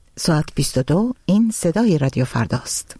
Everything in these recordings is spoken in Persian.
ساعت 22 این صدای رادیو فرداست.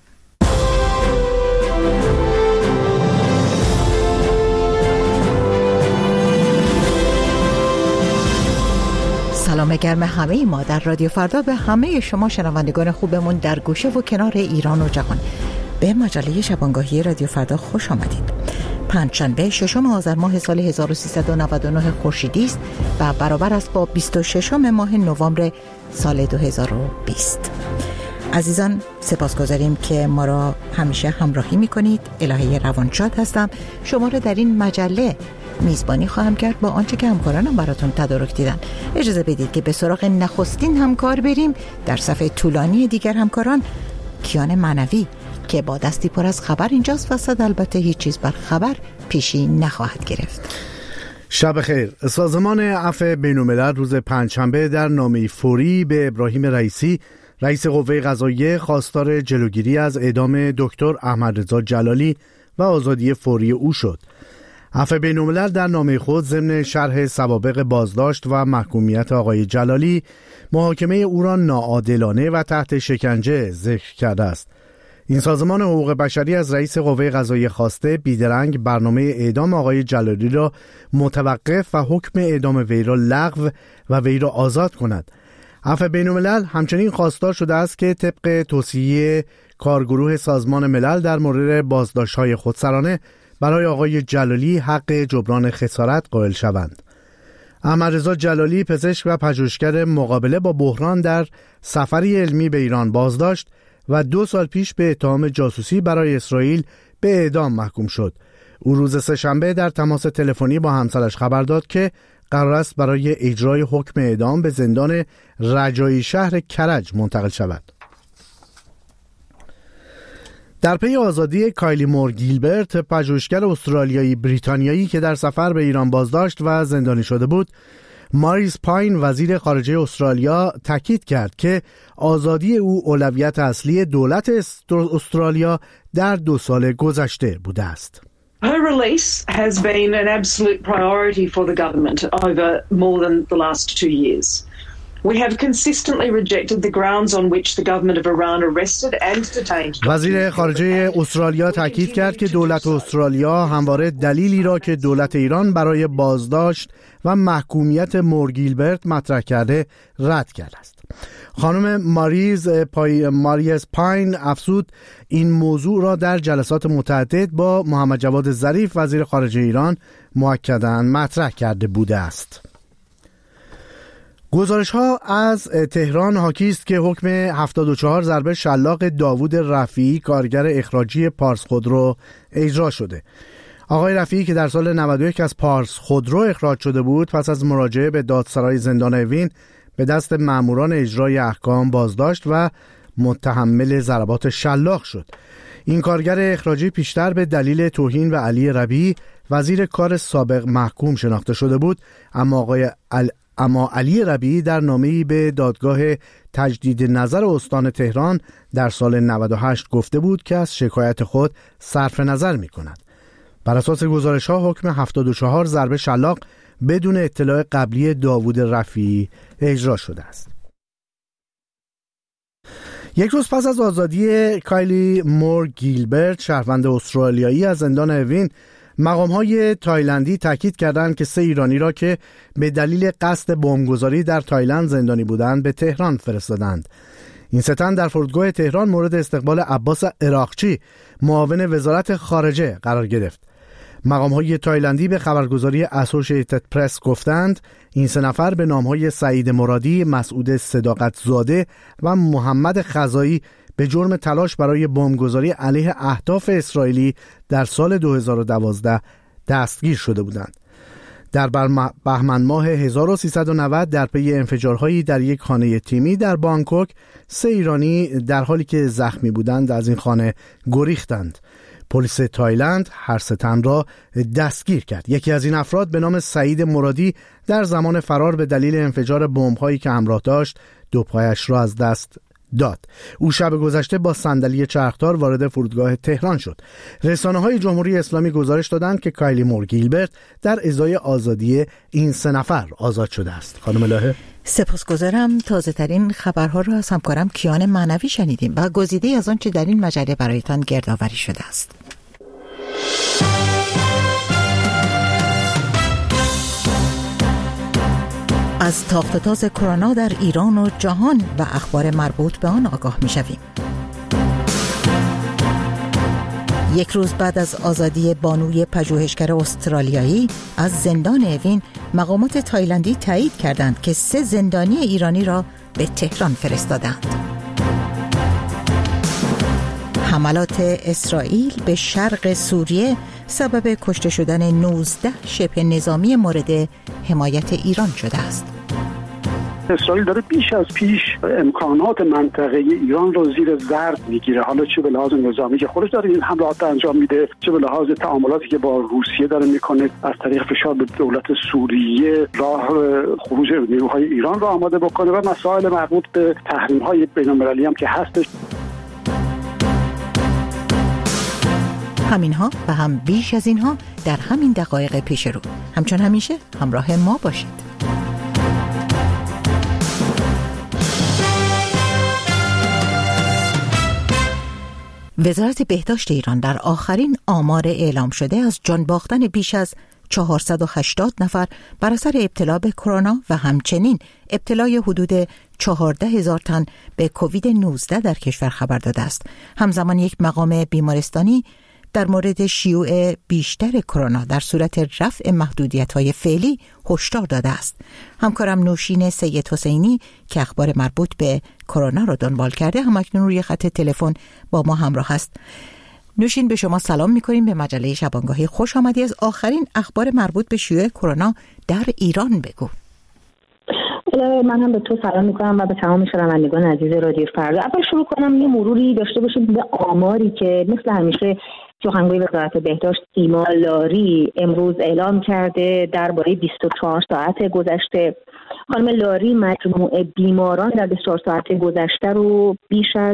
سلام گرم همه ما در رادیو فردا به همه شما شنوندگان خوبمون در گوشه و کنار ایران و جهان. به مجله شبانگاهی رادیو فردا خوش آمدید. پنجشنبه 6 آذر ماه سال 1399 خورشیدی است و برابر است با 26 ماه نوامبر سال 2020. عزیزان سپاسگزاریم که ما را همیشه همراهی می‌کنید. الهه روانشاد هستم. شما را در این مجله میزبانی خواهم کرد با آنچه که همکارانم براتون تدارک دیدن. اجازه بدید که به سراغ نخستین همکار بریم. در صفحه طولانی دیگر همکاران کیان معنوی که با دستی پر از خبر اینجاست و صد البته هیچ چیز بر خبر پیشی نخواهد گرفت. شب خیر. سازمان عفو بین‌الملل روز پنجشنبه در نامه‌ای فوری به ابراهیم رئیسی رئیس قوه قضاییه خواستار جلوگیری از اعدام دکتر احمدرضا جلالی و آزادی فوری او شد. عفو بین‌الملل در نامه خود ضمن شرح سوابق بازداشت و محکومیت آقای جلالی محاکمه او را ناعادلانه و تحت شکنجه ذکر کرده است. این سازمان حقوق بشری از رئیس قوه قضاییه خواسته بیدرنگ برنامه اعدام آقای جلالی را متوقف و حکم اعدام وی را لغو و وی را آزاد کند. عفو بین‌الملل همچنین خواستار شده است که طبق توصیه کارگروه سازمان ملل در مورد بازداشت‌های خودسرانه برای آقای جلالی حق جبران خسارت قائل شوند. احمدرضا جلالی پزشک و پژوهشگر مقابله با بحران در سفری علمی به ایران بازداشت و 2 سال پیش به اتهام جاسوسی برای اسرائیل به اعدام محکوم شد. او روز سه‌شنبه در تماس تلفنی با همسرش خبر داد که قرار است برای اجرای حکم اعدام به زندان رجایی شهر کرج منتقل شود. در پی آزادی کایلی مور گیلبرت، پژوهشگر استرالیایی بریتانیایی که در سفر به ایران بازداشت و زندانی شده بود، ماریس پاین وزیر خارجه استرالیا تاکید کرد که آزادی او اولویت اصلی دولت استرالیا در 2 سال گذشته بوده است. Her release has been an absolute priority for the government over more than the last 2 years. We have consistently rejected the grounds on which the government of Iran arrested and detained. وزیر خارجه استرالیا تاکید کرد که دولت استرالیا همواره دلیلی را که دولت ایران برای بازداشت و محکومیت مور گیلبرت مطرح کرده رد کرده است. خانم ماریس پاین افزود این موضوع را در جلسات متعدد با محمد جواد ظریف وزیر خارجه ایران مؤکداً مطرح کرده بوده است. گزارش ها از تهران حاکی است که حکم 74 ضربه شلاق داوود رفیعی کارگر اخراجی پارس خودرو اجرا شده. آقای رفیعی که در سال 91 از پارس خودرو اخراج شده بود، پس از مراجعه به دادسرای زندان اوین به دست ماموران اجرای احکام بازداشت و متحمل ضربات شلاق شد. این کارگر اخراجی پیشتر به دلیل توهین به علی ربیعی وزیر کار سابق محکوم شناخته شده بود، اما علی ربیعی در نامه‌ای به دادگاه تجدید نظر استان تهران در سال 98 گفته بود که از شکایت خود صرف نظر می‌کند. بر اساس گزارش‌ها حکم 74 ضربه شلاق بدون اطلاع قبلی داوود رفیعی اجرا شده است. یک روز پس از آزادی کایلی مور گیلبرت، شهروند استرالیایی از زندان اوین، مقام‌های تایلندی تاکید کردند که 3 ایرانی را که به دلیل قصد بمبگذاری در تایلند زندانی بودند به تهران فرستادند. این 3 تن در فرودگاه تهران مورد استقبال عباس عراقچی، معاون وزارت خارجه قرار گرفت. مقام‌های تایلندی به خبرگزاری اسوسییتد پرس گفتند این 3 نفر به نام‌های سعید مرادی، مسعود صداقت‌زاده و محمد خزایی به جرم تلاش برای بمبگذاری علیه اهداف اسرائیلی در سال 2012 دستگیر شده بودند. در بهمن ماه 1390 در پی انفجارهایی در یک خانه تیمی در بانکوک 3 ایرانی در حالی که زخمی بودند از این خانه گریختند. پلیس تایلند هر 3 تن را دستگیر کرد. یکی از این افراد به نام سعید مرادی در زمان فرار به دلیل انفجار بمب‌هایی که همراه داشت 2 پایش را از دست داد. او شب گذشته با صندلی چرخدار وارد فرودگاه تهران شد. رسانه‌های جمهوری اسلامی گزارش دادند که کایلی مور گیلبرت در ازای آزادی این 3 نفر آزاد شده است. خانم الهه، سپاسگزارم. تازه ترین خبرها را از همکارم کیان معنوی شنیدیم و گزیده از آنچه در این مجله برایتان گردآوری شده است. از تاخت و تاز کرونا در ایران و جهان و اخبار مربوط به آن آگاه می‌شویم. یک روز بعد از آزادی بانوی پژوهشگر استرالیایی از زندان اوین، مقامات تایلندی تایید کردند که 3 زندانی ایرانی را به تهران فرستادند. حملات اسرائیل به شرق سوریه سبب کشته شدن 19 شبه نظامی مورد حمایت ایران شده است. اسرائیل داره بیش از پیش امکانات منطقه ایران رو زیر ضرب میگیره، حالا چه به لحاظ نظامی که خودش داره این حملات انجام میده، چه به لحاظ تعاملاتی که با روسیه داره میکنه، از طریق فشار به دولت سوریه راه خروج نیروهای ایران رو آماده بکنه و مسائل مربوط به تحریم‌های بین‌المللی هم که هستش. همینها و هم بیش از اینها در همین دقایق پیش رو. همچون همیشه همراه ما باشید. وزارت بهداشت ایران در آخرین آمار اعلام شده از جان باختن بیش از 480 نفر بر اثر ابتلا به کرونا و همچنین ابتلای حدود 14,000 تن به کووید 19 در کشور خبر داده است. همزمان یک مقام بیمارستانی در مورد شیوع بیشتر کرونا در صورت رفع محدودیت‌های فعلی هشدار داده است. همکارم نوشین سید حسینی که اخبار مربوط به کرونا را دنبال کرده همکنون روی خط تلفن با ما همراه است. نوشین، به شما سلام می‌کنیم. به مجله شبانگاهی خوش آمدی. از آخرین اخبار مربوط به شیوع کرونا در ایران بگو. من هم به تو سلام میکنم و به تمام شنوندگان عزیز رادیو فردا. اول شروع کنم یه مروری داشته باشیم به آماری که مثل همیشه سخنگوی وزارت بهداشت سیما لاری امروز اعلام کرده درباره 24 ساعت گذشته. خانم لاری مجموع بیماران در 24 ساعت گذشته رو بیش از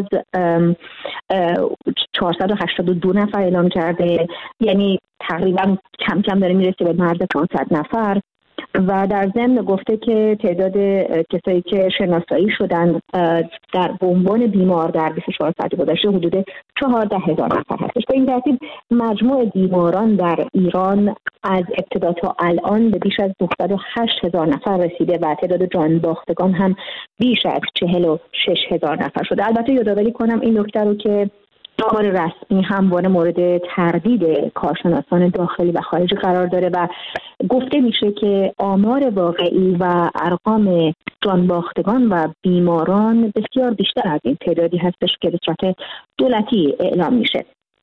482 نفر اعلام کرده، یعنی تقریبا کم کم داره میرسه به مرز 500 نفر و در ضمن گفته که تعداد کسایی که شناسایی شدن در عنوان بیمار در 24 ساعت گذشته حدود 14,000 نفر هستش. به این ترتیب مجموع بیماران در ایران از ابتدا تا الان به بیش از 208,000 نفر رسیده و تعداد جان باختگان هم بیش از 46,000 نفر شده. البته یادآوری کنم این نکته رو که آمار رسمی همواره مورد تردید کارشناسان داخلی و خارجی قرار داره و گفته میشه که آمار واقعی و ارقام جانباختگان و بیماران بسیار بیشتر از این تعدادی هستش که به صورت دولتی اعلام میشه.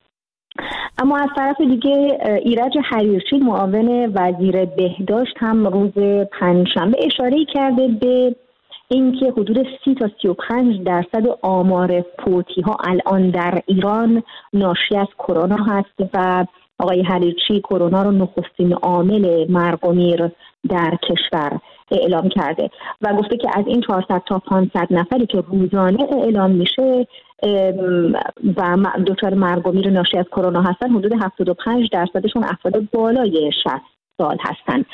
اما از طرف دیگه ایرج حریرچی معاون وزیر بهداشت هم روز پنجشنبه اشاره کرده به اینکه حدود 30 تا 35% آمار فوتی ها الان در ایران ناشی از کرونا هست و آقای حریرچی کرونا رو نخستین عامل مرگ و میر در کشور اعلام کرده و گفته که از این 400 تا 500 نفری که روزانه اعلام میشه و دچار مرگ و میر ناشی از کرونا هستن، حدود 75%شون افراد بالای 60 سال هستن.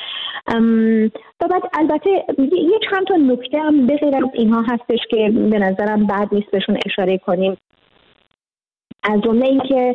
و بعد البته یه چند تا نکته هم به غیر از اینها هستش که به نظرم بد نیست بهشون اشاره کنیم. از جمله این که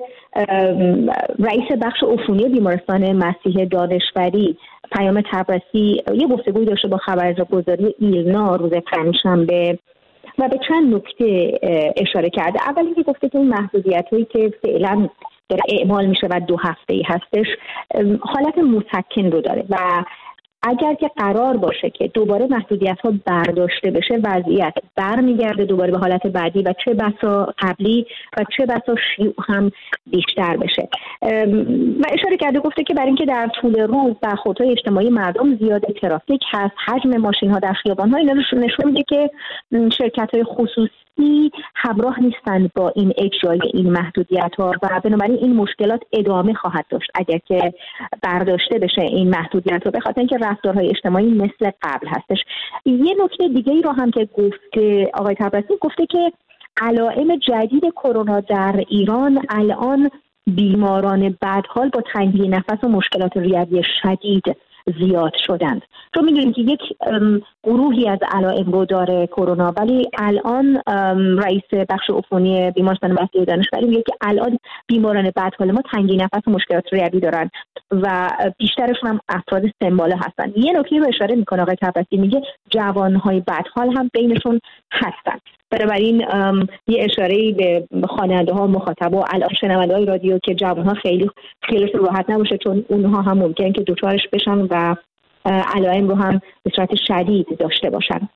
رئیس بخش عفونی بیمارستان مسیح دانشوری پیام تبرسی یه گفتگوی داشته با خبرگزاری ایلنا روز پنجشنبه و به چند نکته اشاره کرده. اول اینکه گفته که این محدودیت‌هایی که فعلا داره اعمال میشه و 2 هفته‌ای هستش حالت مسکن رو داره و اگر که قرار باشه که دوباره محدودیت‌ها برداشته بشه وضعیت برمیگرده دوباره به حالت بعدی و چه بسا قبلی و چه بسا شیوع هم بیشتر بشه. و اشاره کرده گفته که برای اینکه در طول روز برخوردهای اجتماعی مردم زیاده، ترافیک هست، حجم ماشین‌ها در خیابان‌ها، اینا نشون میده که شرکت‌های خصوصی همراه نیستند با این اجرای این محدودیت‌ها و بنابراین این مشکلات ادامه خواهد داشت اگر که برداشته بشه این محدودیت‌ها، به خاطر اینکه رفتارهای اجتماعی مثل قبل هستش. یه نکته دیگه ای رو هم که گفته آقای تبرسی گفته که علائم جدید کرونا در ایران الان بیماران بدحال با تنگی نفس و مشکلات ریوی شدید زیاد شدند. چون می‌دونیم که یک گروهی از علائم رو داره کرونا، ولی الان رئیس بخش عفونی بیمارستان وحدت دانشوری میگه که الان بیماران بدحال ما تنگی نفس و مشکلات ریوی دارن و بیشترشون هم افراد سن‌بالا هستن. یه نکته رو اشاره میکنه آقای تبسی، میگه جوانهای بدحال هم بینشون هستن. بنابراین یه اشاره‌ای به خواننده‌ها، مخاطبا، الان شنونده‌های رادیو که جوان‌ها خیلی خیالشون راحت نباشه، چون اونها هم ممکنه که دچارش بشن و علائم رو هم به صورت شدید داشته باشن.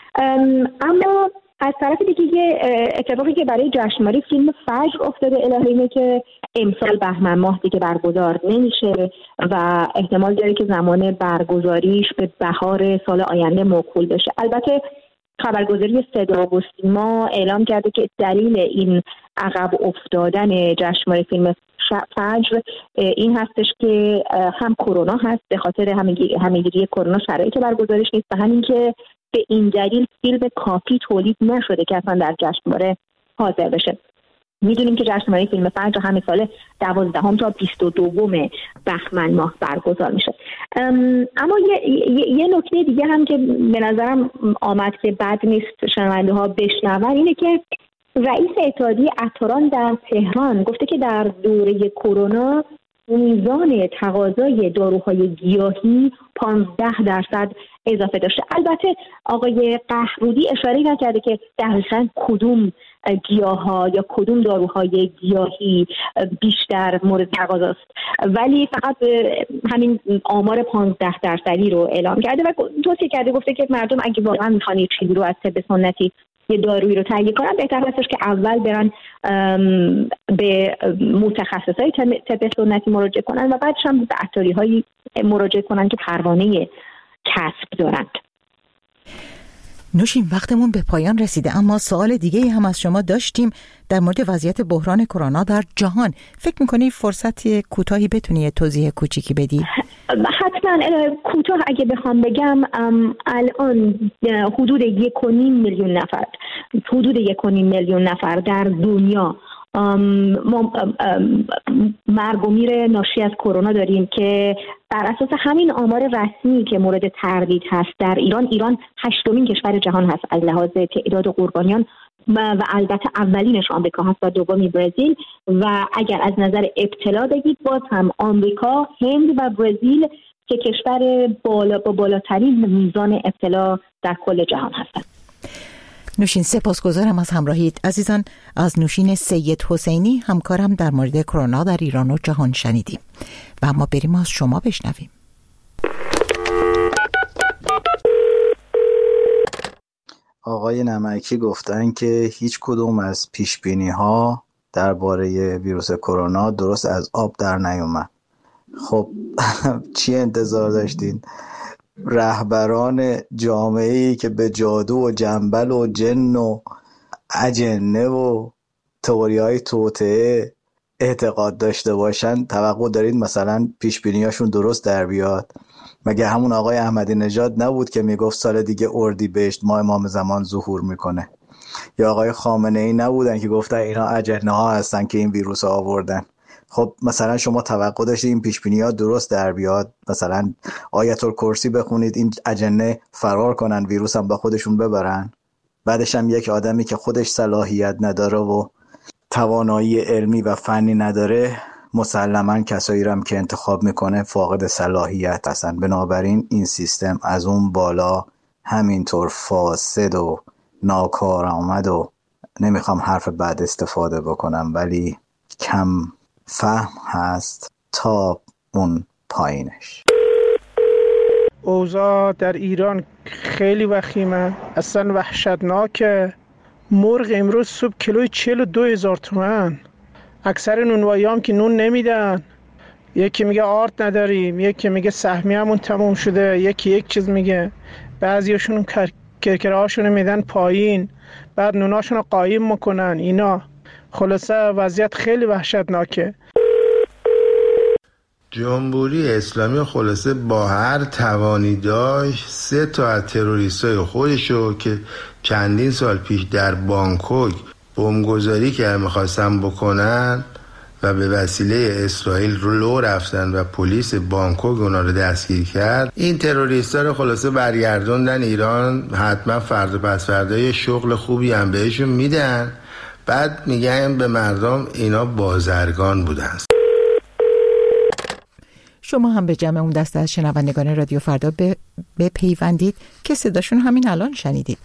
اما از طرف دیگه یه اتفاقی که برای جشنواره فیلم فجر افتاده الهه اینه که امسال بهمن ماه دیگه برگزار نمیشه و احتمال داره که زمان برگزاریش به بهار سال آینده موکول بشه. البته خبرگزاری صدا و سیما اعلام کرده که دلیل این عقب افتادن جشنواره فیلم فجر این هستش که هم کرونا هست، به خاطر همهگیری کرونا شرایط برگزارش نیست و همین که به این دلیل فیلم کافی تولید نشده که اصلا در جشنواره حاضر بشه. میدونیم که جشنواره فیلم فجر همین سال 12 تا 22 بهمن ماه برگزار میشه. اما یه نکته دیگه هم که به نظرم آمد که بد نیست شنونده ها بشنون اینه که رئیس اتحادیه عطاران در تهران گفته که در دوره کرونا میزان تقاضای داروهای گیاهی 15% اضافه داشته. البته آقای قهرودی اشاره نکرده که دقیقاً کدوم گیاها یا کدوم داروهای گیاهی بیشتر مورد تقاضاست، ولی فقط همین آمار 15% رو اعلام کرده و توصیه کرده، گفته که مردم اگه واقعا میخوان یه چیزی رو از طب سنتی یه دارویی رو تهیه کنن بهتر هستش که اول برن به متخصصای طب سنتی مراجعه کنن و بعدش هم به عطاری‌هایی مراجعه کنن که پروانه کسب دارند. نوشین، وقتمون به پایان رسیده، اما سوال دیگه هم از شما داشتیم در مورد وضعیت بحران کرونا در جهان. فکر می‌کنی فرصت کوتاهی بتونی توضیح کوچیکی بدی؟ حتما کوتاه اگه بخوام بگم، الان حدود 1.5 میلیون نفر در دنیا مرگ و میر ناشی از کرونا داریم که بر اساس همین آمار رسمی که مورد تردید هست در ایران 8مین کشور جهان هست از لحاظ تعداد قربانیان و البته اولینش آمریکا هست و دومی برزیل، و اگر از نظر ابتلا بگید باز هم آمریکا، هند و برزیل که کشور با بالاترین میزان ابتلا در کل جهان هستند. نوشین، سپاسگزارم از همراهیت. عزیزان، از نوشین سید حسینی همکارم در مورد کرونا در ایران و جهان شنیدیم و اما بریم از شما بشنویم. آقای نمکی گفتن که هیچ کدوم از پیشبینی ها درباره ویروس کرونا درست از آب در نیومد. خب چی انتظار داشتین؟ رهبران جامعه‌ای که به جادو و جنبل و جن و اجنه و تئوری‌های توطئه اعتقاد داشته باشن توقع دارید مثلا پیشبینیاشون درست در بیاد؟ مگه همون آقای احمدی نژاد نبود که میگفت سال دیگه اردیبهشت ماه امام زمان ظهور میکنه؟ یا آقای خامنه‌ای نبودن که گفتن اینا اجنه ها هستن که این ویروس ها آوردن؟ خب مثلا شما توقع داشتید این پیشبینی‌ها درست در بیاد؟ مثلا آیت الکرسی بخونید این اجنه فرار کنن، ویروس هم با خودشون ببرن؟ بعدش هم یک آدمی که خودش صلاحیت نداره و توانایی علمی و فنی نداره مسلماً کسایی رو هم که انتخاب میکنه فاقد صلاحیت هستن. بنابراین این سیستم از اون بالا همینطور فاسد و ناکارآمد و نمیخوام حرف بد استفاده بکنم ولی کم فهم هست تا اون پایینش. اوضاع در ایران خیلی وخیمه، اصلا وحشتناکه. مرغ امروز صبح کیلوی 42,000 تومان. اکثر نونوایی هم که نون نمیدن، یکی میگه آرد نداریم، یکی میگه سهمیه همون تموم شده، یکی یک چیز میگه، بعضیاشون کرکره هاشون میدن پایین، بعد نوناشون قایم میکنن. اینا خلاصه وضعیت خیلی وحشتناکه. جمهوری اسلامی خلاصه با هر توانی داشت 3 تا از تروریستای خودشو که چندین سال پیش در بانکوک بمبگذاری که میخواستن بکنن و به وسیله اسرائیل رو رفتن و پلیس بانکوک اونا رو دستگیر کرد. این تروریستا رو خلاصه برگردوندن ایران. حتما فردا پس فردا یه شغل خوبی هم بهشون میدن، بعد میگن به مردم اینا بازرگان بودن. شما هم به جمع اون دسته از شنوندگان رادیو فردا بپیوندید که صداشون همین الان شنیدید.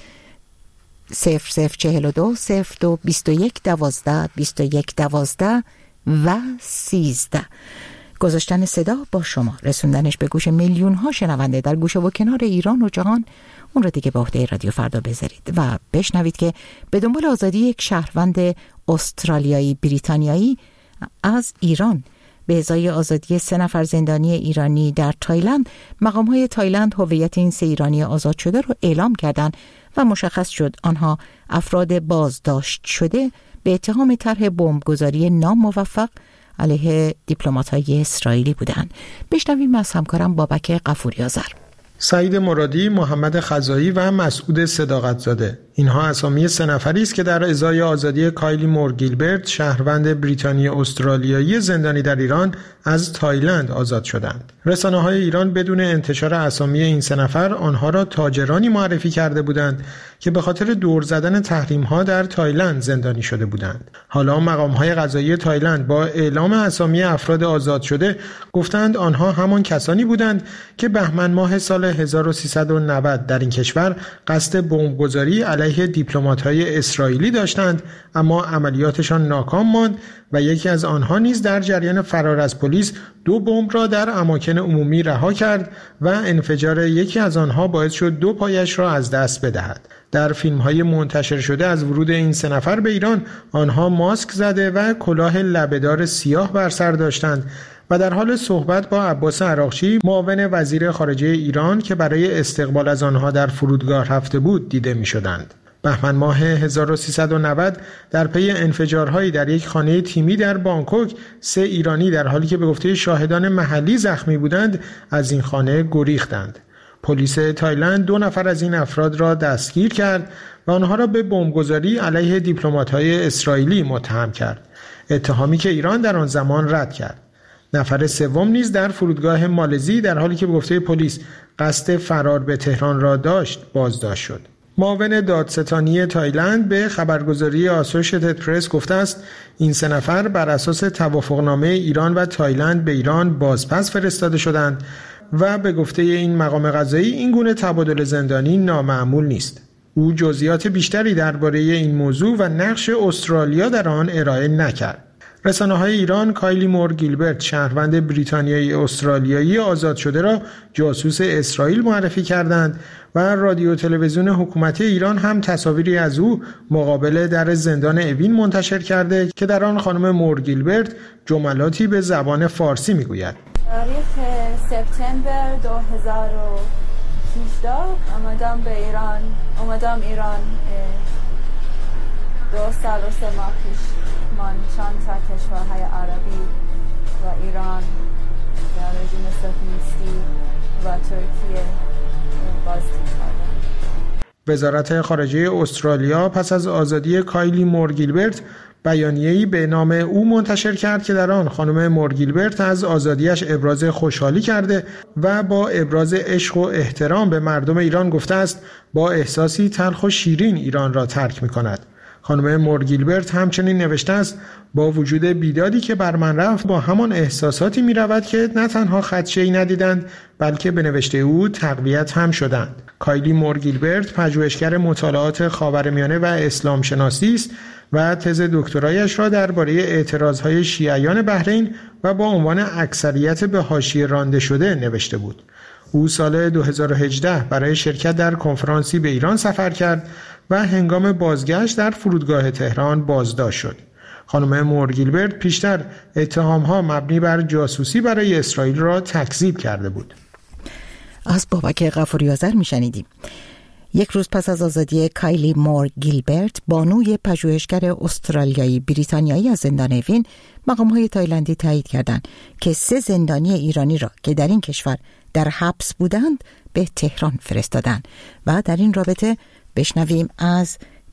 0042 02 21 12 21 12 و 13. گذاشتن صدا با شما، رسوندنش به گوش میلیون ها شنونده در گوشه و کنار ایران و جهان، اون رو دیگه به عهده رادیو فردا بذارید و بشنوید که به دنبال آزادی یک شهروند استرالیایی بریتانیایی از ایران به ازای آزادی 3 نفر زندانی ایرانی در تایلند، مقام‌های تایلند هویت این 3 ایرانی آزاد شده رو اعلام کردند و مشخص شد آنها افراد بازداشت شده به اتهام طرح بمبگذاری ناموفق علیه دیپلمات‌های اسرائیلی بودند. بشنویم از همکارم بابک غفوری آذر. سعید مرادی، محمد خزایی و مسعود صداقت‌زاده. اینها اسامی 3 نفری است که در ازای آزادی کایلی مور گیلبرت، شهروند بریتانی استرالیایی زندانی در ایران، از تایلند آزاد شدند. رسانه‌های ایران بدون انتشار اسامی این 3 نفر آنها را تاجرانی معرفی کرده بودند که به خاطر دور زدن تحریم‌ها در تایلند زندانی شده بودند. حالا مقام‌های قضایی تایلند با اعلام اسامی افراد آزاد شده گفتند آنها همان کسانی بودند که بهمن ماه سال 1390 در این کشور قصد بمبگذاری علیه دیپلمات‌های اسرائیلی داشتند، اما عملیاتشان ناکام ماند و یکی از آنها نیز در جریان فرار از پلیس 2 بمب را در اماکن عمومی رها کرد و انفجار یکی از آنها باعث شد 2 پایش را از دست بدهد. در فیلم‌های منتشر شده از ورود این 3 نفر به ایران، آنها ماسک زده و کلاه لبه‌دار سیاه بر سر داشتند و در حال صحبت با عباس عراقچی، معاون وزیر خارجه ایران که برای استقبال از آنها در فرودگاه رفته بود، دیده می‌شدند. بهمن ماه 1390 در پی انفجارهایی در یک خانه تیمی در بانکوک، 3 ایرانی در حالی که به گفته شاهدان محلی زخمی بودند از این خانه گریختند. پلیس تایلند 2 نفر از این افراد را دستگیر کرد و آنها را به بمبگذاری علیه دیپلمات‌های اسرائیلی متهم کرد، اتهامی که ایران در آن زمان رد کرد. نفر سوم نیز در فرودگاه مالزی در حالی که به گفته پلیس قصد فرار به تهران را داشت بازداشت شد. معاون دادستانی تایلند به خبرگزاری آسوشیتد پرس گفته است این 3 نفر بر اساس توافقنامه ایران و تایلند به ایران بازپس فرستاده شدند و به گفته این مقام قضایی این گونه تبادل زندانی نامعمول نیست. او جزئیات بیشتری درباره این موضوع و نقش استرالیا در آن ارائه نکرد. رسانه‌های ایران کایلی مور گیلبرت، شهروند بریتانیایی استرالیایی آزاد شده را جاسوس اسرائیل معرفی کردند و رادیو تلویزیون حکومتی ایران هم تصاویری از او مقابل در زندان اوین منتشر کرده که در آن خانم مور گیلبرت جملاتی به زبان فارسی میگوید. تاریخ سپتامبر 2018 اومدم ایران 2 سال و 3 ماه پیش. من چند تا کشورهای عربی و ایران در رژیم صهیونیستی و ترکیه بازدید کردم. وزارت خارجه استرالیا پس از آزادی کایلی مور گیلبرت بیانیه‌ای به نام او منتشر کرد که در آن خانم مور گیلبرت از آزادیش ابراز خوشحالی کرده و با ابراز عشق و احترام به مردم ایران گفته است با احساسی تلخ و شیرین ایران را ترک می‌کند. خانم مور گیلبرت همچنین نوشته است با وجود بیدادی که بر من رفت با همان احساساتی می رود که نه تنها خدشه‌ای ندیدند بلکه به نوشته او تقویت هم شدند. کایلی مور گیلبرت پژوهشگر مطالعات خاورمیانه و اسلام شناسی است و تز دکترایش را درباره اعتراضهای شیعیان بحرین و با عنوان اکثریت به حاشیه رانده شده نوشته بود. او سال 2018 برای شرکت در کنفرانسی به ایران سفر کرد و هنگام بازگشت در فرودگاه تهران بازداشت شد. خانم مور گیلبرت پیشتر اتهام‌ها مبنی بر جاسوسی برای اسرائیل را تکذیب کرده بود. از بابک غفوری آذر میشنیدیم. یک روز پس از آزادی کایلی مور گیلبرت، بانوی پژوهشگر استرالیایی بریتانیایی از زندان اوین، مقام‌های تایلندی تایید کردند که 3 زندانی ایرانی را که در این کشور در حبس بودند به تهران فرستادند و در این رابطه بشنویم از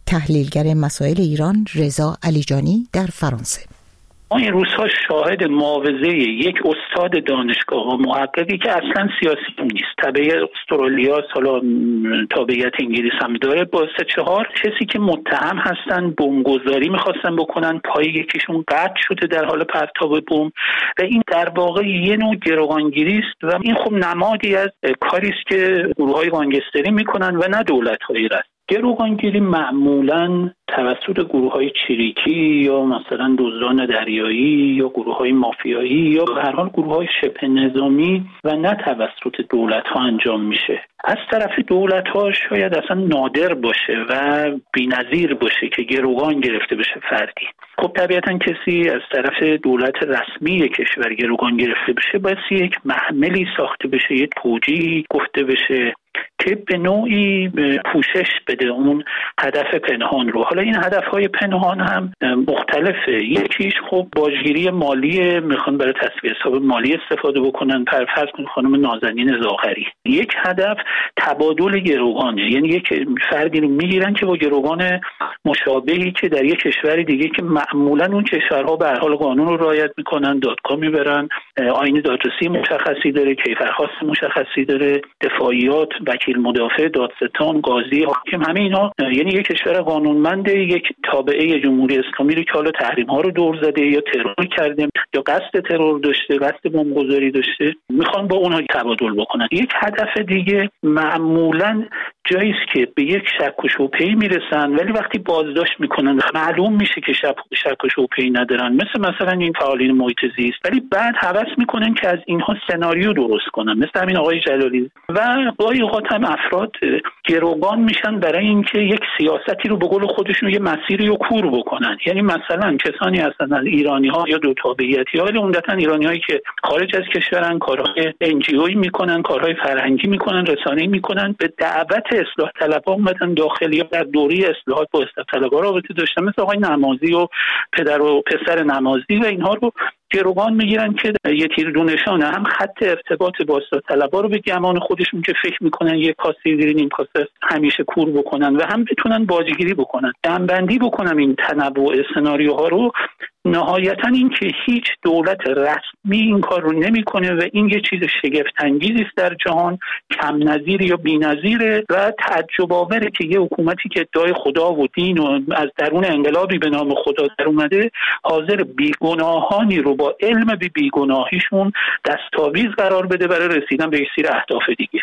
تحلیلگر مسائل ایران رضا علیجانی در فرانسه. ما این روزها شاهد معاوضه یک استاد دانشگاه و محققی که اصلا سیاسی نیست، تبعیت استرالیا، حالا تابعیت انگلیس هم داره، با 3-4 کسی که متهم هستن بمبگذاری میخواستن بکنن، پای یکیشون قطع شده در حال پرتاب بمب و این در واقع یه نوع گروگانگیری است و این خب نمادی از کاری است که گروه‌های گانگستری میکنن و نه دولت‌هایی است. گروگانگیری معمولاً توسط گروه‌های چریکی یا مثلا دزدان دریایی یا گروه‌های مافیایی یا به هر حال گروه‌های شبه نظامی و نه توسط دولت‌ها انجام میشه. از طرف دولت‌ها شاید اصلا نادر باشه و بی‌نظیر باشه که گروگان گرفته بشه فردی. خب طبیعتاً کسی از طرف دولت رسمی کشور گروگان گرفته بشه باید یک محملی ساخته بشه، یک توجیهی گفته بشه که به نوعی پوشش بده اون هدف پنهان رو. حالا این هدف‌های پنهان هم مختلفه. یکیش خب باجگیری مالی، میخوان برای تصفیه حساب مالی استفاده بکنن، فرض کنید خانم نازنین زاغری. یک هدف تبادل گروگانه، یعنی یک فردی رو میگیرن که با گروگان مشابهی که در یک کشور دیگه که معمولا اون کشورها به هر حال قانون رو رعایت میکنن، دادگاه میبرن، آیین دادرسی مشخصی داره، کیفرخواست مشخصی داره، دفاعیات، وکیل مدافع، دادستان، قاضی، حاکم، همه اینا، یعنی یک کشور قانونمند، یک تابعه جمهوری اسلامی رو که حالا تحریم ها رو دور زده یا ترور کرده یا قصد ترور داشته، قصد بمبگذاری داشته، میخوان با اونها تبادل بکنن. یک هدف دیگه معمولاً جایی است که به یک شک و شبهه‌ای میرسن ولی وقتی بازداشت میکنن معلوم میشه که شک و شبهه‌ای ندارن، مثلا این فعالین محیط زیست، ولی بعد هوس میکنن که از اینها سناریو درست کنن، مثل همین آقای جلالی. و گاهی اوقات هم افراد گروگان میشن برای اینکه یک سیاستی رو به قول خودشون یه مسیری رو کور بکنن. یعنی مثلا کسانی هستن از ایرانی‌ها یا دو تابعیتی ها، ولی عمدتاً ایرانی‌هایی که خارج از کشورن، کارهای NGO میکنن، کارهای فرهنگی میکنن، رسانه‌ای میکنن، به دعوت اصلاح طلبها اومدن داخل یا در دوره اصلاحات با اصلاح طلبها رابطه داشتن، مثل آقای نمازی و پدر و پسر نمازی، و اینها رو گروگان میگیرن که یه تیر دو نشانه، هم خط ارتباط با اصلاح طلبها رو به گمان خودشون که فکر میکنن یک کاسه زیر نیم کاسه همیشه کور بکنن و هم بتونن باجگیری بکنن، جمع‌بندی بکنن این تنوع سناریوها رو. نهایتا این که هیچ دولت رسمی این کار رو نمیکنه و این یه چیز شگفت انگیزی است در جهان، کم نظیر یا بی‌نظیره و تعجب آوره که یه حکومتی که ادعای خدا و دین و از درون انقلابی به نام خدا در اومده حاضر بیگناهانی رو با علم به بیگناهیشون دستاویز قرار بده برای رسیدن به سیر اهداف دیگه.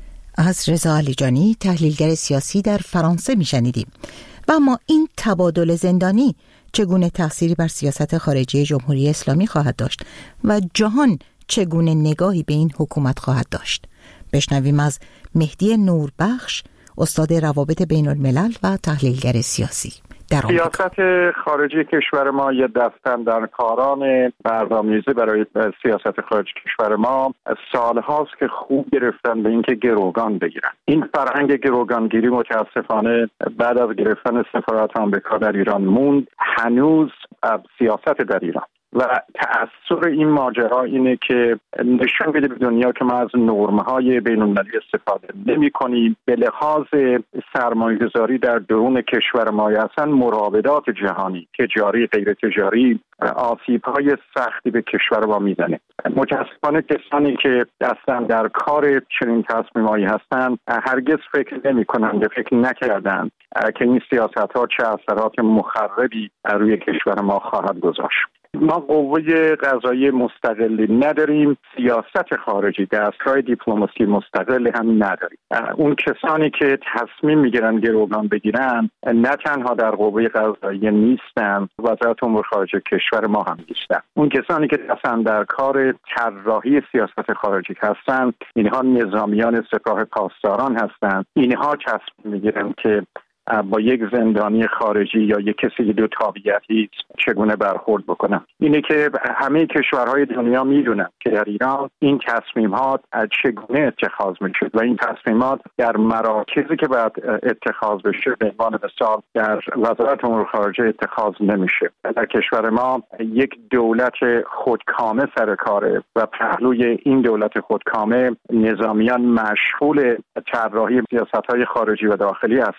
از رضا علیجانی، تحلیلگر سیاسی در فرانسه میشنیدیم. و اما این تبادل زندانی چگونه تأثیری بر سیاست خارجی جمهوری اسلامی خواهد داشت و جهان چگونه نگاهی به این حکومت خواهد داشت؟ بشنویم از مهدی نوربخش، استاد روابط بین الملل و تحلیلگر سیاسی. سیاست خارجی کشور ما یه دستاندرکاران برنامه‌ریزی برای سیاست خارجی کشور ما سال هاست که خوب گرفتن به اینکه گروگان بگیرن. این فرهنگ گروگانگیری متاسفانه بعد از گرفتن سفارت آمریکا در ایران موند. هنوز سیاست در ایران و تأثیر این ماجرا اینه که نشون میده به دنیا که ما از نرم‌های بین‌المللی استفاده نمی‌کنیم. به لحاظ سرمایه‌گذاری در درون کشور ما اصلا مراودات جهانی، تجاری، غیر تجاری، آسیب‌های سختی به کشور ما میزنه. متأسفانه کسانی که دستن در کار چنین تصمیمایی هستند هرگز فکر نمی‌کنند، فکر نکردند که این سیاست‌ها چه اثرات مخربی روی کشور ما خواهد گذاشت. ما قوه قضایی مستقلی نداریم، سیاست خارجی، دستگاه دیپلماسی مستقل هم نداریم. اون کسانی که تصمیم میگیرن گروگان بگیرن نه تنها در قوه قضایی نیستن، وزارت امور خارجه کشور ما هم نیستن. اون کسانی که دستن در کار طراحی سیاست خارجی هستن، اینها نظامیان سپاه پاسداران هستن. اینها تصمیم میگیرن که با یک زندانی خارجی یا یک کسی دو تابعیتی چگونه برخورد بکنن. اینه که همه کشورهای دنیا میدونن که در ایران این تصمیمات چگونه اتخاذ میشه و این تصمیمات در مراکزی که باید اتخاذ بشه به عنوان مثال در وزارت امور خارجه اتخاذ نمیشه. در کشور ما یک دولت خودکامه سر کاره و پهلوی این دولت خودکامه نظامیان مشغول طراحی سیاست‌های خارجی و داخلی هستند.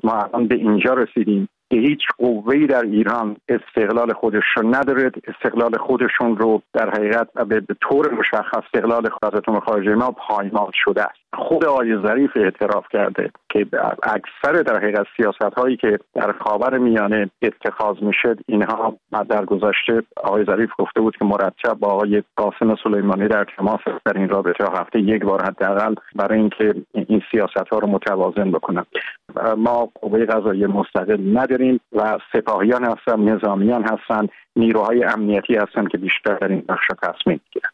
ما الان به اینجا رسیدیم که هیچ قوه‌ای در ایران استقلال خودش رو نداره. استقلال خودشون رو در حقیقت به طور مشخص استقلال وزارت خارجه ما پایمال شده است. خود آقای ظریف اعتراف کرده که اکثر در حقیقت سیاست‌هایی که در خاورمیانه اتخاذ میشه اینها در گذشته آقای ظریف گفته بود که مرتب با آقای قاسم سلیمانی در تماس در این رابطه هفته یک بار حداقل برای اینکه این سیاست‌ها رو متوازن بکنن. ما قوه قضاییه مستقل نداریم و سپاهیان هستن، نظامیان هستن، نیروهای امنیتی هستن که بیشتر در این بخش تصمیم میگیرن.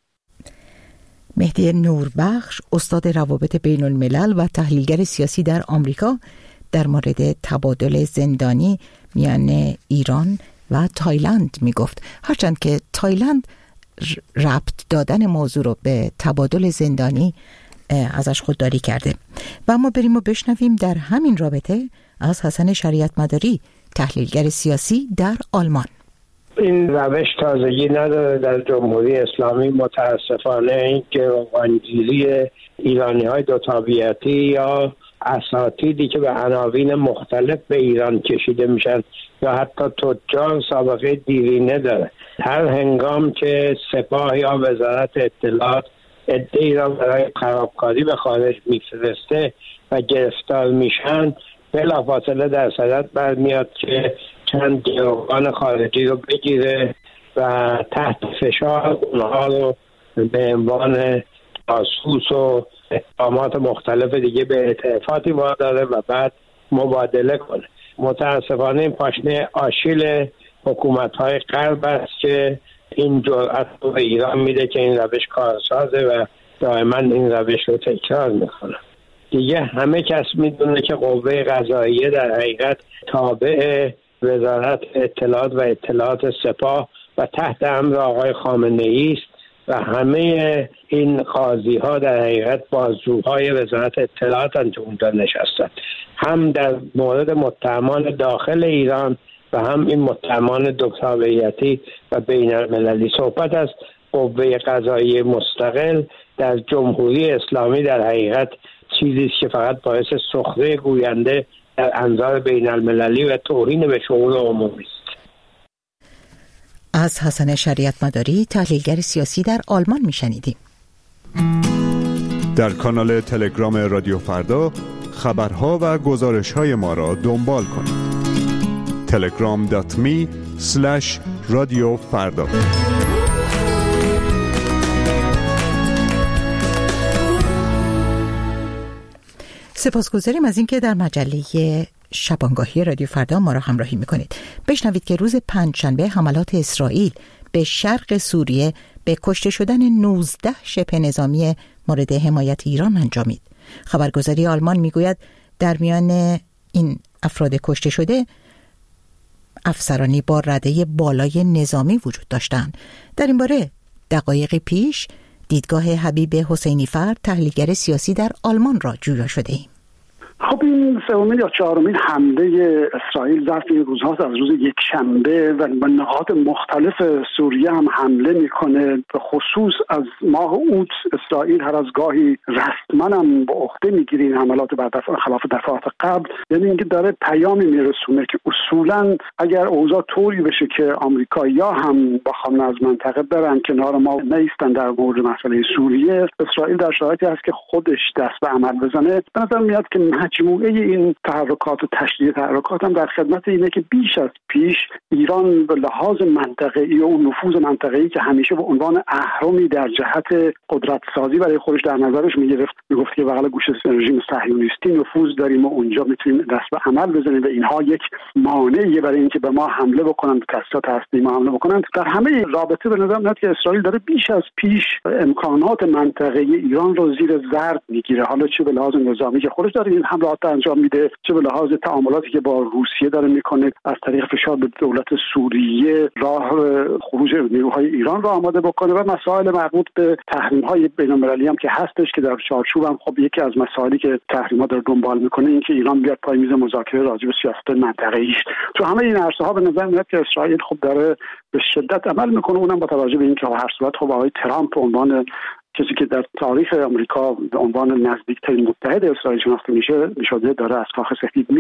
مهدی نوربخش، استاد روابط بین الملل و تحلیلگر سیاسی در آمریکا، در مورد تبادل زندانی میان ایران و تایلند می گفت. هرچند که تایلند ربط دادن موضوع رو به تبادل زندانی ازش خودداری کرده. و ما بریم و بشنویم در همین رابطه از حسن شریعت مداری، تحلیلگر سیاسی در آلمان. این روش تازگی نداره در جمهوری اسلامی. متاسفانه این گروگانگیری ایرانی‌های دو تابعیتی یا اساتیدی که به عناوین مختلف به ایران کشیده میشن یا حتی تجار سابقه دیرینه داره. هر هنگام که سپاه یا وزارت اطلاعات عده‌ای را برای خرابکاری به خارج میفرسته و گرفتار میشن، بلافاصله در صدد برمیاد که چند گروگان خارجی رو بگیره و تحت فشار اونها رو به عنوان جاسوس و اتهامات مختلف دیگه به اعترافاتی واداره و بعد مبادله کنه. متاسفانه این پاشنه آشیل حکومت‌های غرب است که این جرأت رو به ایران میده که این روش کارسازه و دائما این روش رو تکرار میکنه. دیگه همه کس میدونه که قوه قضاییه در حقیقت تابع وزارت اطلاعات و اطلاعات سپاه و تحت امر آقای خامنه‌ای است و همه این قاضی ها در حقیقت بازجوهای وزارت اطلاعات که اونجا نشستن، هم در مورد متهمان داخل ایران و هم این متهمان دو تابعیتی و بین المللی. صحبت از قوه قضاییه مستقل در جمهوری اسلامی در حقیقت چیزی است که فقط باعث سخره گوینده در انظار بین المللی و توهین به شعور عمومی است. از حسن شریعت مداری، تحلیلگر سیاسی در آلمان میشنیدیم. در کانال تلگرام رادیو فردا خبرها و گزارش‌های ما را دنبال کنید. telegram.me/رادیو فردا. سپاسگزاریم از اینکه در مجله شبانگاهی رادیو فردا ما را همراهی میکنید. بشنوید که روز پنجشنبه حملات اسرائیل به شرق سوریه به کشته شدن 19 شبه نظامی مورد حمایت ایران انجامید. خبرگزاری آلمان میگوید در میان این افراد کشته شده افسرانی با رده بالای نظامی وجود داشتند. در این باره دقایقی پیش دیدگاه حبیب حسینی فرد، تحلیلگر سیاسی در آلمان را جویا شده ایم. خب این سومین یا چهارمین حمله اسرائیل ظرف این روزها از روز یکشنبه و به نقاط مختلف سوریه هم حمله میکنه. به خصوص از ماه اوت اسرائیل هر از گاهی رسما هم به عهده میگیره این حملات خلاف دفعات قبل، یعنی اینکه داره پیامی میرسونه که اصولا اگر اوضاع طوری بشه که آمریکایی‌ها هم بخوان از منطقه برن کنار ما نیستن در مورد مسئله سوریه، اسرائیل در شرایطی هست که خودش دست به عمل بزنه. به نظر میاد که مجموعه این تحرکات و تشدید تحرکات هم در خدمت اینه که بیش از پیش ایران به لحاظ منطقه‌ای و نفوذ منطقه‌ای که همیشه به عنوان اهرمی در جهت قدرت سازی برای خودش در نظرش میگرفت، میگفت که بغل گوش رژیم صهیونیستی نفوذ داریم و اونجا میتونیم دست به عمل بزنیم و اینها یک مانعیه برای اینکه به ما حمله بکنن، به تاسیسات هستی ما حمله بکنن. در همه رابطه به نظر میاد که اسرائیل داره بیش از پیش امکانات منطقه‌ای ایران رو زیر ضرب میگیره، حالا چه به لحاظ نظامی که خودش داره این حملات انجام میده، چه به لحاظ تعاملاتی که با روسیه داره میکنه، از طریق فشار به دولت سوریه راه خروج نیروهای ایران رو آماده بکنه و مسائل مربوط به تحریم‌های بین‌المللی هم که هستش که در چارچوب هم خب یکی از مسائلی که تحریم‌ها داره دنبال میکنه این که ایران بیاد پای میز مذاکره راجع به سیاست منطقه‌ایش. تو همه این عرصه‌ها به نظر میاد که اسرائیل خب داره به شدت عمل میکنه، اونم با توجه به اینکه هر صورت خب آقای ترامپ به عنوان کسی که در تاریخ آمریکا به عنوان نزدیکترین متحد اسرائیل شناخته میشه داره از کاخ سفید میره.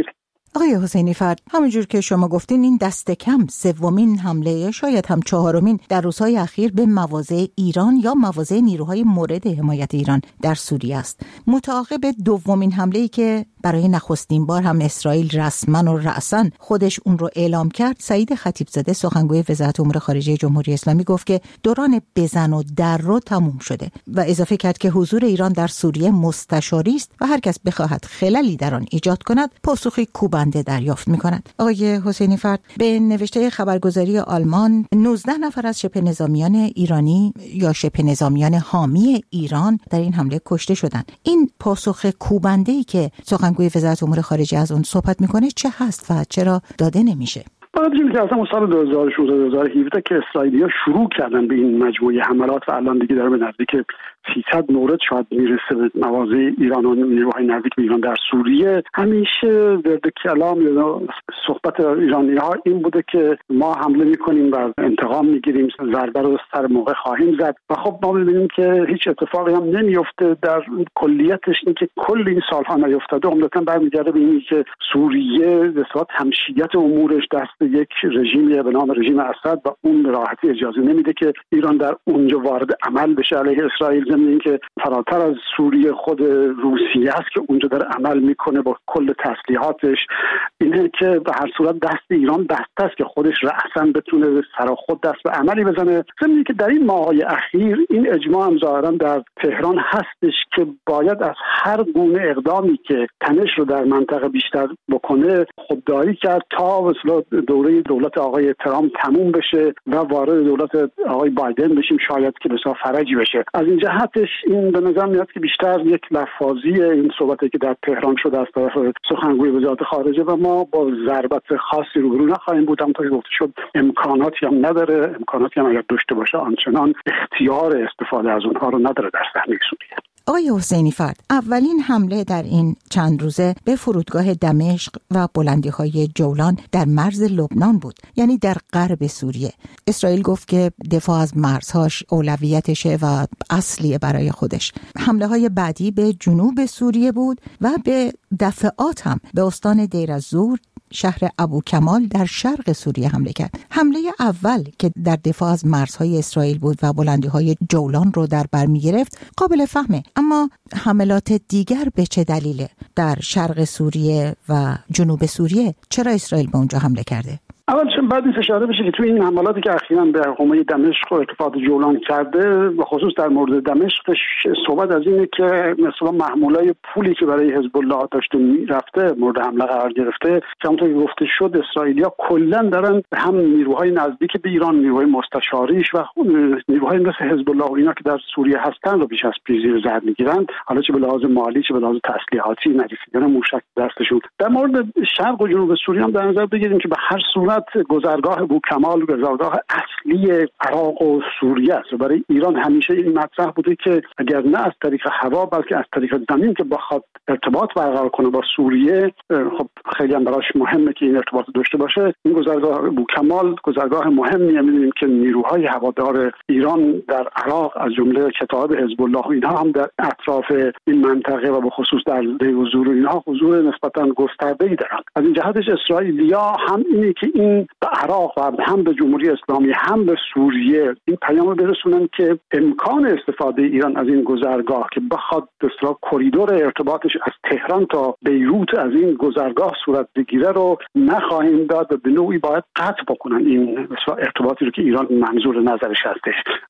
آقای حسینی فرد، همونجور که شما گفتین این دست کم سومین حمله، شاید هم چهارمین در روزهای اخیر به مواضع ایران یا مواضع نیروهای مورد حمایت ایران در سوریه است. متعاقب دومین حمله‌ای که برای نخستین بار هم اسرائیل رسما و رأساً خودش اون رو اعلام کرد، سعید خطیبزاده سخنگوی وزارت امور خارجه جمهوری اسلامی گفت که دوران بزن و در رو تموم شده و اضافه کرد که حضور ایران در سوریه مستشاری است و هر کس بخواهد خللی در آن ایجاد کند پاسخی کوبنده دریافت می‌کند. آقای حسینی فرد، به نوشته خبرگزاری آلمان 19 نفر از شبه نظامیان ایرانی یا شبه نظامیان حامی ایران در این حمله کشته شدند. این پاسخ کوبنده‌ای که سخنگوی وزارت امور خارجه از اون صحبت میکنه چه هست و چرا داده نمیشه؟ باید بگیم که اصلا سال 2016-2017 که اسرائیلی‌ها شروع کردن به این مجموعه حملات و الان دیگه داره به نزدیک 300 مورد شاید میرسه به مواضع ایران و نیروهای نزدیک به ایران در سوریه. همیشه ورد کلام یا صحبت ایرانی‌ها این بوده که ما حمله میکنیم و انتقام میگیریم، ضربه رو سر موقع خواهیم زد و خب ما می‌بینیم که هیچ اتفاقی هم نمیفته. در کلیتش این که کل این سالها نیفتاده عمدتاً برمیگرده به اینی که سوریه به صورت همشیت امورش دست یک رژیمی به نام رژیم اسد و اون راحتی اجازه نمیده که ایران در اونجا وارد عمل بشه علیه اسرائیل. ضمن اینکه فراتر از سوریه خود روسیه است که اونجا داره عمل میکنه با کل تسلیحاتش. اینه که به هر صورت دست ایران بسته است که خودش رأساً بتونه سر خود دست به عملی بزنه. ضمن اینکه در این ماه‌های اخیر این اجماع هم ظاهراً در تهران هستش که باید از هر گونه اقدامی که تنش رو در منطقه بیشتر بکنه خودداری کرد تا مثلا دوره دولت آقای ترامپ تموم بشه و وارد دولت آقای بایدن بشیم، شاید که بسیار فرجی بشه. از این جهتش این به نظر میاد که بیشتر یک لفاظی این صحبتی که در تهران شده از طرف سخنگوی وزارت خارجه و ما با ضربت خاصی روبرو نخواهیم بود. همونطور که گفته شد امکاناتی هم نداره، امکاناتی هم اگر داشته باشه آنچنان اختیار استفاده از اونها رو نداره در صحنه سوریه. آقای حسینی فرد، اولین حمله در این چند روزه به فرودگاه دمشق و بلندی‌های جولان در مرز لبنان بود، یعنی در غرب سوریه. اسرائیل گفت که دفاع از مرزهاش اولویتشه و اصلیه برای خودش. حمله‌های بعدی به جنوب سوریه بود و به دفعات هم به استان دیر الزور، شهر ابو کمال در شرق سوریه حمله کرد. حمله اول که در دفاع از مرزهای اسرائیل بود و بلندی‌های جولان رو در بر می‌گرفت قابل فهمه، اما حملات دیگر به چه دلیله؟ در شرق سوریه و جنوب سوریه چرا اسرائیل به اونجا حمله کرده؟ اول چون بعد نیست اشاره بشه که توی این حملاتی که اخیراً به حومه دمشق و ارتفاعات جولان کرده، به خصوص در مورد دمشق صحبت از اینه که مثلا محمولای پولی که برای حزب الله داشته میرفته مورد حمله قرار گرفته. همونطور که گفته شد اسرائیلیا کلاً دارن هم نیروهای نزدیک به ایران، نیروهای مستشاریش و نیروهای مثل حزب الله و اینا که در سوریه هستن رو بیش از پیش زیر ضرب میگیرن، حالا چه به لحاظ مالی چه به لحاظ تسلیحاتی، نرسیدن موشک دستشون. در مورد شرق و جنوب سوریه هم در نظر بگیریم که به هر صورت گذرگاه بوکمال گذرگاه اصلی عراق و سوریه است. برای ایران همیشه این مطرح بوده که اگر نه از طریق هوا بلکه از طریق زمین که بخواد ارتباط برقرار کنه با سوریه، خب خیلی هم براش مهمه که این ارتباط داشته باشه. این گذرگاه بوکمال گذرگاه مهمیه. می‌بینیم که نیروهای هوادار ایران در عراق از جمله کتایب حزب الله و اینها هم در اطراف این منطقه و به خصوص در دیر الزور اینها حضور نسبتاً گسترده‌ای دارند. از این جهتش اسرائیلیا هم اینه که این به عراق و هم به جمهوری اسلامی هم به سوریه این پیام برسونن که امکان استفاده ایران از این گذرگاه که بخواد به اصطلاح کریدور ارتباطش از تهران تا بیروت از این گذرگاه صورت بگیره رو نخواهیم داد و به نوعی باید قطع بکنن این ارتباطی رو که ایران منظور نظرش هستش.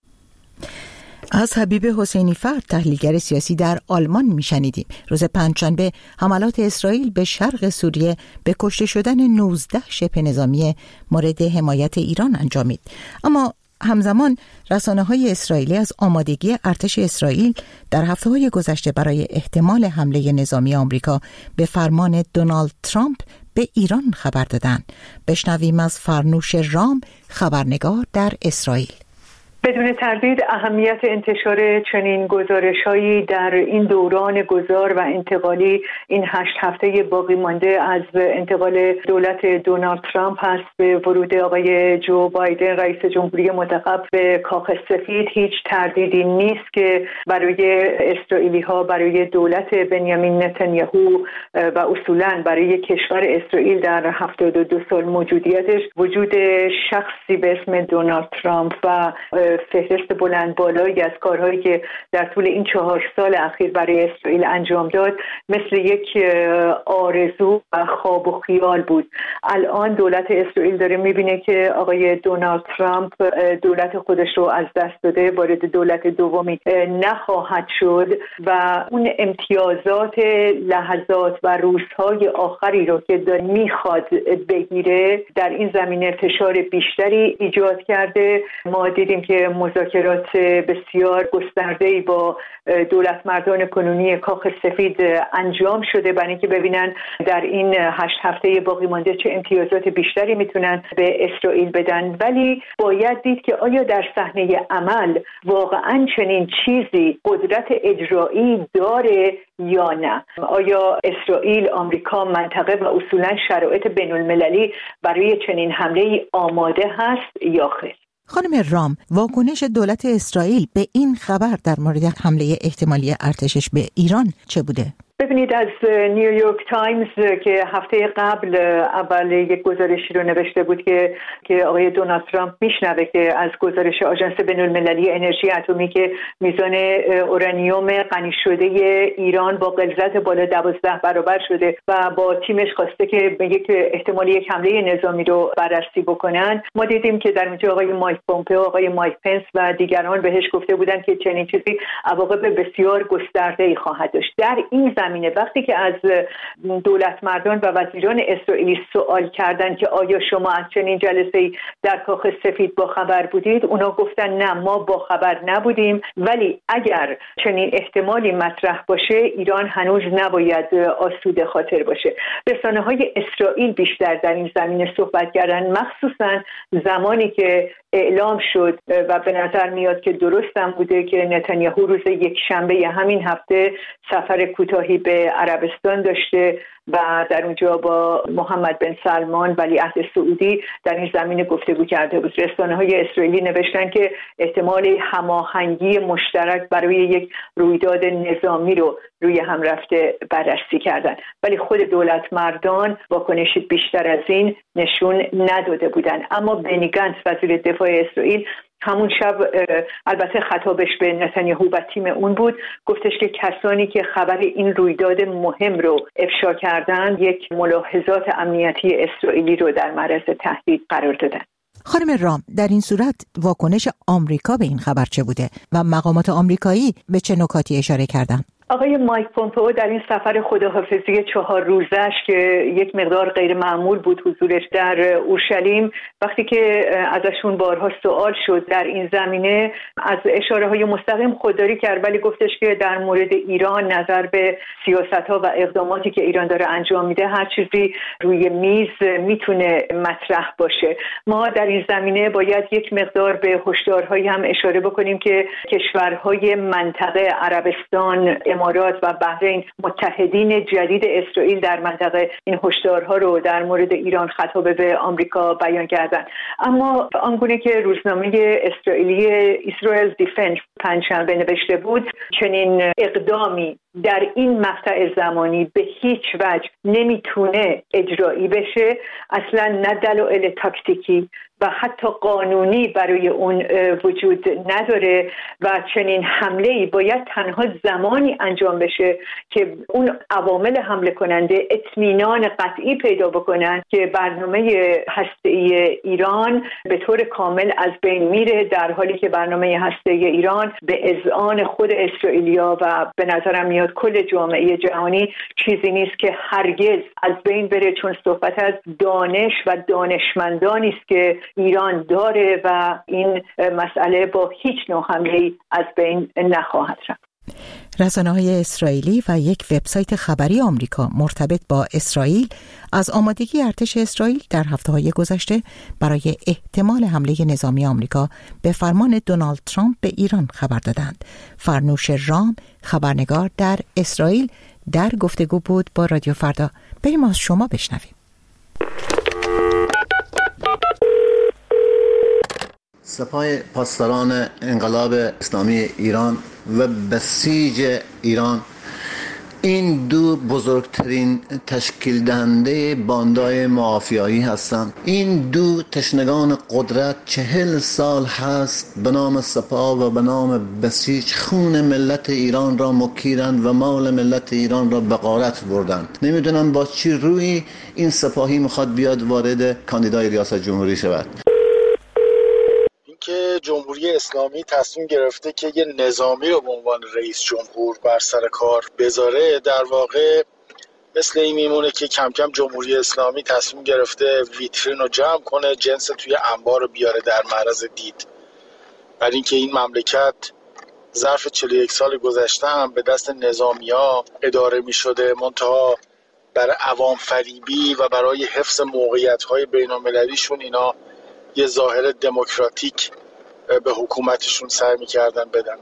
از حبیب حسینی فرد، تحلیلگر سیاسی در آلمان میشنیدیم. روز پنجشنبه حملات اسرائیل به شرق سوریه به کشته شدن 19 شبه نظامی مورد حمایت ایران انجامید. اما همزمان رسانه‌های اسرائیلی از آمادگی ارتش اسرائیل در هفته‌های گذشته برای احتمال حمله نظامی آمریکا به فرمان دونالد ترامپ به ایران خبر دادند. بشنویم از فرنوش رام، خبرنگار در اسرائیل. بدون تردید اهمیت انتشار چنین گزارش‌هایی در این دوران گذار و انتقالی این 8 هفته باقی مانده از انتقال دولت دونالد ترامپ هست به ورود آقای جو بایدن رئیس جمهوری منتخب به کاخ سفید. هیچ تردیدی نیست که برای اسرائیلی‌ها، برای دولت بنیامین نتانیاهو و اصولاً برای کشور اسرائیل در 72 سال موجودیتش وجود شخصی به اسم دونالد ترامپ و فهرست بلند بالایی از کارهایی که در طول این 4 سال اخیر برای اسرائیل انجام داد مثل یک آرزو و خواب و خیال بود. الان دولت اسرائیل داره میبینه که آقای دونالد ترامپ دولت خودش رو از دست داده، وارد دولت دومی نخواهد شد و اون امتیازات لحظات و روزهای آخری رو که میخواد بگیره در این زمینه فشار بیشتری ایجاد کرده. ما دیدیم که مذاکرات بسیار گسترده‌ای با دولت مردان کنونی کاخ سفید انجام شده برای اینکه ببینن در این 8 هفته باقی مانده چه امتیازات بیشتری میتونن به اسرائیل بدن، ولی باید دید که آیا در صحنه عمل واقعا چنین چیزی قدرت اجرایی داره یا نه. آیا اسرائیل، آمریکا، منطقه و اصولا شرایط بین‌المللی برای چنین حمله‌ای آماده هست یا خیر؟ خانم رام، واکنش دولت اسرائیل به این خبر در مورد حمله احتمالی ارتشش به ایران چه بوده؟ ببینید، از نیویورک تایمز که هفته قبل اول یک گزارشی رو نوشته بود که آقای دونالد ترامپ میشنوه که از گزارش آژانس بین‌المللی انرژی اتمی که میزان اورانیوم غنی شده ایران با غلظت بالا 12 برابر شده و با تیمش خواسته که احتمالی یک حمله نظامی رو بررسی بکنن. ما دیدیم که در اونجا آقای مایک پومپئو، آقای مایک پنس و دیگران بهش گفته بودن که چنین چیزی عواقب بسیار گسترده‌ای خواهد داشت. در این زمینه وقتی که از دولت مردان و وزیران اسرائیلی سوال کردن که آیا شما از چنین جلسه‌ای در کاخ سفید با خبر بودید، اونا گفتن نه، ما با خبر نبودیم، ولی اگر چنین احتمالی مطرح باشه ایران هنوز نباید آسوده خاطر باشه. رسانه‌های اسرائیل بیشتر در این زمینه صحبت کردن، مخصوصا زمانی که اعلام شد و به نظر میاد که درستم بوده که نتانیاهو روز یکشنبه همین هفته سفر کوتاهی به عربستان داشته و در اونجا با محمد بن سلمان ولیعهد سعودی در این زمینه گفتگو کرده بود. رسانه‌های اسرائیلی نوشتن که احتمال هماهنگی مشترک برای یک رویداد نظامی رو روی هم رفته بررسی کردن، ولی خود دولت مردان واکنشی بیشتر از این نشون نداده بودن. اما بنی گنتس وزیر دفاع اسرائیل همون شب البته خطابش به نتانیاهو و تیم اون بود، گفتش که کسانی که خبر این رویداد مهم رو افشا کردن یک ملاحظات امنیتی اسرائیلی رو در معرض تهدید قرار دادن. خانم رام، در این صورت واکنش آمریکا به این خبر چه بوده و مقامات آمریکایی به چه نکاتی اشاره کردن؟ آقای مایک پومپئو در این سفر خداحافظی 4 روزش که یک مقدار غیر معمول بود حضورش در اورشلیم، وقتی که ازشون بارها سوال شد در این زمینه، از اشاره‌های مستقیم خودداری کرد، ولی گفتش که در مورد ایران نظر به سیاست‌ها و اقداماتی که ایران داره انجام میده هر چیزی روی میز میتونه مطرح باشه. ما در این زمینه باید یک مقدار به هشدارهایی هم اشاره بکنیم که کشورهای منطقه، عربستان، امارات و بحرین، متحدین جدید اسرائیل در منطقه، این هشدارها رو در مورد ایران خطاب به آمریکا بیان کردن. اما آنگونه که روزنامه اسرائیلی اسرائیل دیفنس پنجشنبه نوشته بود، چنین اقدامی در این مقطع زمانی به هیچ وجه نمیتونه اجرایی بشه، اصلا نه دلایل تاکتیکی و حتی قانونی برای اون وجود نداره و چنین حمله‌ای باید تنها زمانی انجام بشه که اون عوامل حمله کننده اطمینان قطعی پیدا بکنن که برنامه هسته‌ای ایران به طور کامل از بین میره، در حالی که برنامه هسته‌ای ایران به اذعان خود اسرائیلیا و به نظرم میاد کل جامعه جهانی چیزی نیست که هرگز از بین بره، چون صحبت از دانش و دانشمندانی است که ایران داره و این مسئله با هیچ نوع حمله‌ای از بین نخواهد رفت. رسانه‌های اسرائیلی و یک وبسایت خبری آمریکا مرتبط با اسرائیل از آمادگی ارتش اسرائیل در هفته‌های گذشته برای احتمال حمله نظامی آمریکا به فرمان دونالد ترامپ به ایران خبر دادند. فرنوش رام، خبرنگار در اسرائیل، در گفتگو بود با رادیو فردا. بریم از شما بشنویم. سپاه پاسداران انقلاب اسلامی ایران و بسیج ایران این دو بزرگترین تشکیل دهنده باندای مافیایی هستند. این دو تشنگان قدرت 40 سال هست به نام سپاه و به نام بسیج خون ملت ایران را مکیرند و مال ملت ایران را به غارت بردند. نمیدونم با چی روی این سپاهی میخواد بیاد وارد کاندیدای ریاست جمهوری شود. که جمهوری اسلامی تصمیم گرفته که یه نظامی رو به عنوان رئیس جمهور بر سر کار بذاره، در واقع مثل این میمونه که کم کم جمهوری اسلامی تصمیم گرفته ویترین رو جمع کنه، جنس توی انبار رو بیاره در معرض دید. برای اینکه این مملکت ظرف 41 سال گذشته هم به دست نظامی‌ها اداره می‌شده، منتها برای عوام فریبی و برای حفظ موقعیت‌های بین‌المللیشون اینا یه ظاهر دموکراتیک به حکومتشون سعی می‌کردن بدن.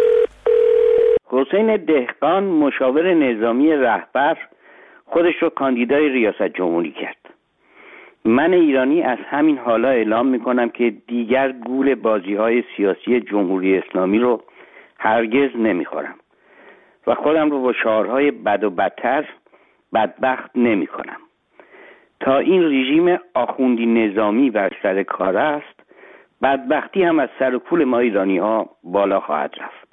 حسین دهقان مشاور نظامی رهبر خودش رو کاندیدای ریاست جمهوری کرد. من ایرانی از همین حالا اعلام میکنم که دیگر گول بازی‌های سیاسی جمهوری اسلامی رو هرگز نمیخورم و خودم رو با شعارهای بد و بدتر بدبخت نمیکنم. تا این رژیم آخوندی نظامی بر سر کار است، بدبختی هم از سر و کول ما ایرانی ها بالا خواهد رفت.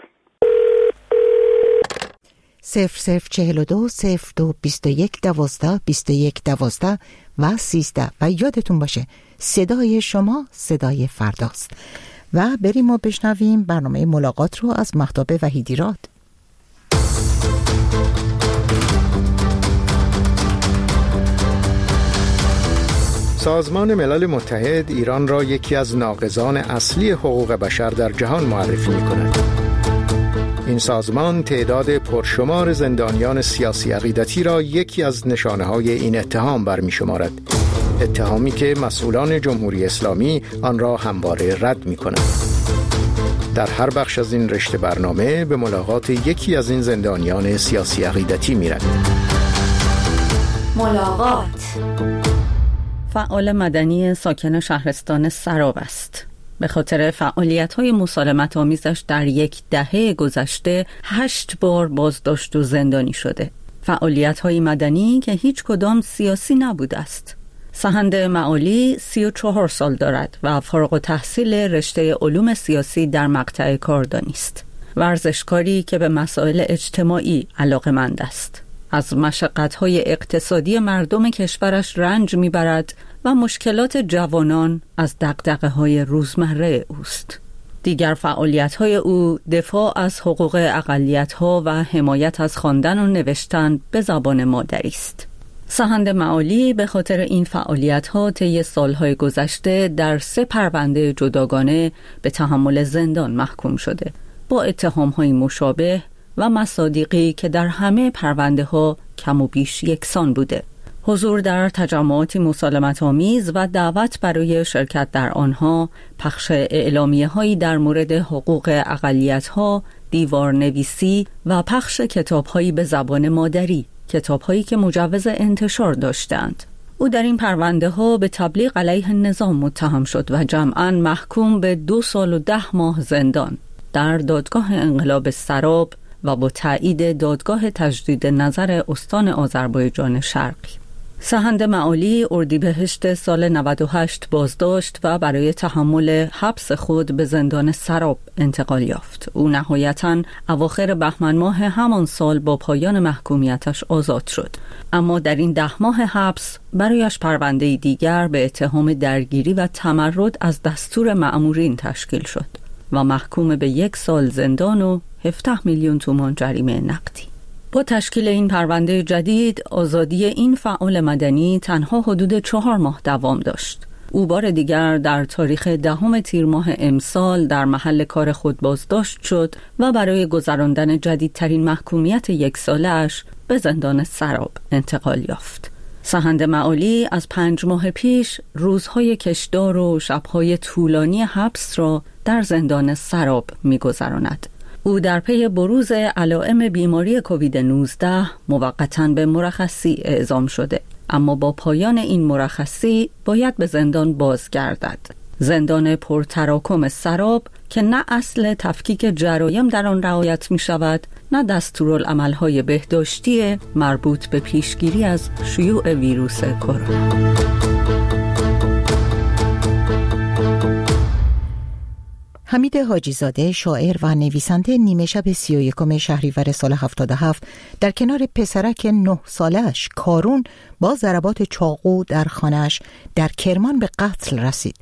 0042 02 21 12 21 12 و 13 و یادتون باشه صدای شما صدای فرداست. و بریم و بشنویم برنامه ملاقات رو از مهتاب وحیدیراد. سازمان ملل متحد ایران را یکی از ناقضان اصلی حقوق بشر در جهان معرفی می‌کند. این سازمان تعداد پرشمار زندانیان سیاسی عقیدتی را یکی از نشانه‌های این اتهام برمی‌شمارد. اتهامی که مسئولان جمهوری اسلامی آن را همواره رد می‌کنند. در هر بخش از این رشته برنامه به ملاقات یکی از این زندانیان سیاسی عقیدتی می‌رویم. ملاقات. فعال مدنی ساکن شهرستان سراب است. به خاطر فعالیت‌های مسالمت آمیزش در یک دهه گذشته 8 بار بازداشت و زندانی شده. فعالیت‌های مدنی که هیچ کدام سیاسی نبوده است. سهند معالی 34 سال دارد و فارغ التحصیل رشته علوم سیاسی در مقطع کاردانی است. ورزشکاری که به مسائل اجتماعی علاقه‌مند است. از مشقت‌های اقتصادی مردم کشورش رنج می‌برد و مشکلات جوانان از دغدغه‌های روزمره اوست. دیگر فعالیت‌های او دفاع از حقوق اقلیت‌ها و حمایت از خواندن و نوشتن به زبان مادری است. سهند معالی به خاطر این فعالیت‌ها طی سال‌های گذشته در 3 پرونده جداگانه به تحمل زندان محکوم شده، با اتهام‌های مشابه و مصادیقی که در همه پرونده‌ها کم و بیش یکسان بوده. حضور در تجمعاتی مسالمت‌آمیز و دعوت برای شرکت در آنها، پخش اعلامیه‌هایی در مورد حقوق اقلیت‌ها، دیوارنویسی و پخش کتاب‌هایی به زبان مادری، کتاب‌هایی که مجوز انتشار داشتند. او در این پرونده‌ها به تبلیغ علیه نظام متهم شد و جمعاً محکوم به 2 سال و 10 ماه زندان در دادگاه انقلاب سراب و با تایید دادگاه تجدید نظر استان آذربایجان شرقی. سهند معالی اردیبهشت سال 98 بازداشت و برای تحمل حبس خود به زندان سراب انتقال یافت. او نهایتاً اواخر بهمن ماه همان سال با پایان محکومیتش آزاد شد. اما در این 10 ماه حبس برایش پرونده دیگر به اتهام درگیری و تمرد از دستور مأمورین تشکیل شد و محکوم به 1 سال زندان و 17 میلیون تومان جریمه نقدی. با تشکیل این پرونده جدید، آزادی این فعال مدنی تنها حدود 4 ماه دوام داشت. او بار دیگر در تاریخ 10 تیر ماه امسال در محل کار خود بازداشت شد و برای گذراندن جدیدترین محکومیت 1 ساله‌اش به زندان سراب انتقال یافت. سحند معالی از 5 ماه پیش روزهای کشدار و شبهای طولانی حبس را در زندان سراب می‌گذراند. او در پی بروز علائم بیماری کووید 19 موقتاً به مرخصی اعزام شده، اما با پایان این مرخصی باید به زندان بازگردد. زندان پرتراکم سراب که نه اصل تفکیک جرایم در آن رعایت می شود، نه دستورالعمل‌های بهداشتی مربوط به پیشگیری از شیوع ویروس کرونا. حمید حاجی زاده، شاعر و نویسنده، نیمه شب 31 شهریور سال 77 در کنار پسرک 9 سالش کارون با ضربات چاقو در خانه‌اش در کرمان به قتل رسید.